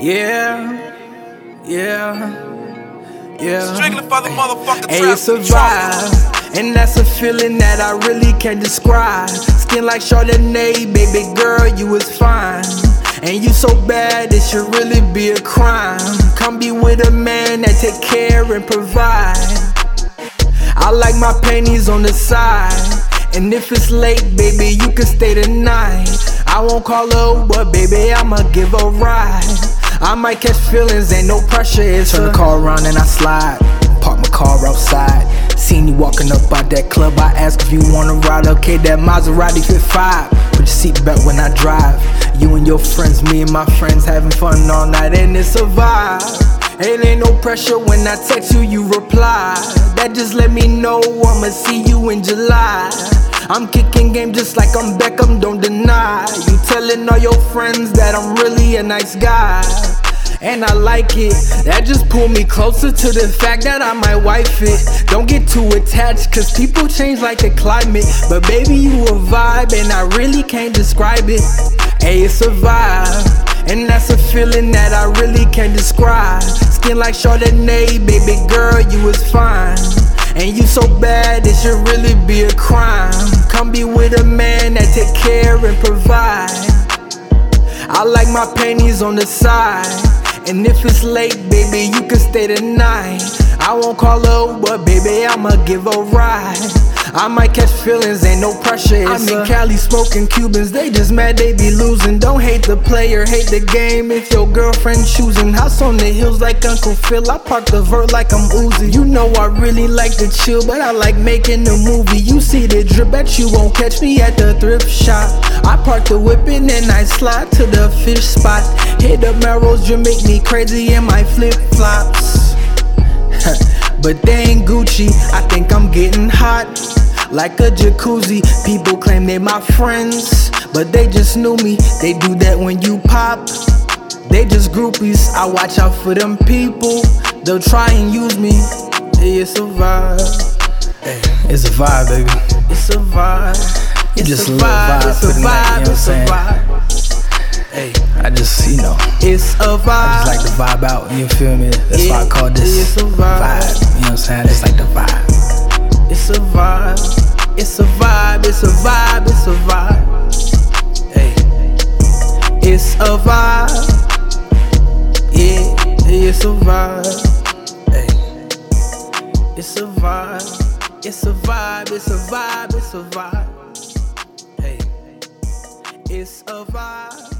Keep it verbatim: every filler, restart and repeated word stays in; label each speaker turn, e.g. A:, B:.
A: Yeah, yeah, yeah.
B: Strictly for the motherfucking
A: Hey,
B: trap.
A: it's a vibe, and that's a feeling that I really can't describe. Skin like Chardonnay, baby girl, you was fine. And you so bad, it should really be a crime. Come be with a man that take care and provide. I like my panties on the side, and if it's late, baby, you can stay the night. I won't call her, but baby, I'ma give her a ride. I might catch feelings, ain't no pressure, it's
C: Turn the car around and I slide, park my car outside. Seen you walking up out that club, I ask if you wanna ride. Okay, that Maserati fit five, put your seatbelt when I drive. You and your friends, me and my friends having fun all night, and it's a vibe. It ain't no pressure when I text you, you reply. That just let me know I'ma see you in July. I'm kicking game just like I'm Beckham, don't deny. You telling all your friends that I'm really a nice guy, and I like it. That just pulled me closer to the fact that I might wife it. Don't get too attached, cause people change like the climate. But baby, you a vibe, and I really can't describe it. Hey, it's a vibe, and that's a feeling that I really can't describe. Skin like Chardonnay, baby girl, you was fine. And you so bad, it should really be a crime. Come be with a man that take care and provide. I like my panties on the side, and if it's late, baby, you can stay the night. I won't call her, but baby, I'ma give her a ride. I might catch feelings, ain't no pressure. I'm in Cali smoking Cubans, they just mad they be losing. Don't hate the player, hate the game if your girlfriend choosing. House on the hills like Uncle Phil, I park the vert like I'm Uzi. You know I really like to chill, but I like making a movie. You see the drip, bet you won't catch me at the thrift shop. I park the whip and then I slide to the fish spot. Hit the Melrose, you make me crazy in my flip flops. But they ain't Gucci, I think I'm getting hot like a jacuzzi. People claim they my friends, but they just knew me. They do that when you pop, they just groupies. I watch out for them people, they'll try and use me. Hey, it's a vibe. Hey, it's a vibe, baby.
A: It's a vibe. It's
C: just
A: a
C: a little
A: vibe.
C: vibe
A: It's
C: for
A: a
C: the night, you know
A: vibe.
C: what I'm
A: It's a
C: saying?
A: vibe.
C: Hey, I just, you know,
A: It's a vibe.
C: I just like the vibe out, you feel me? That's why I call
A: It's
C: this
A: a vibe.
C: vibe, you know what I'm saying? It's like the vibe.
A: It's a vibe. It's a vibe. It's a vibe. It's a vibe.
C: Hey,
A: It's a vibe. Yeah, it's a vibe.
C: hey.
A: It's a vibe. It's a vibe. It's a vibe. It's a vibe.
C: Hey.
A: It's a vibe.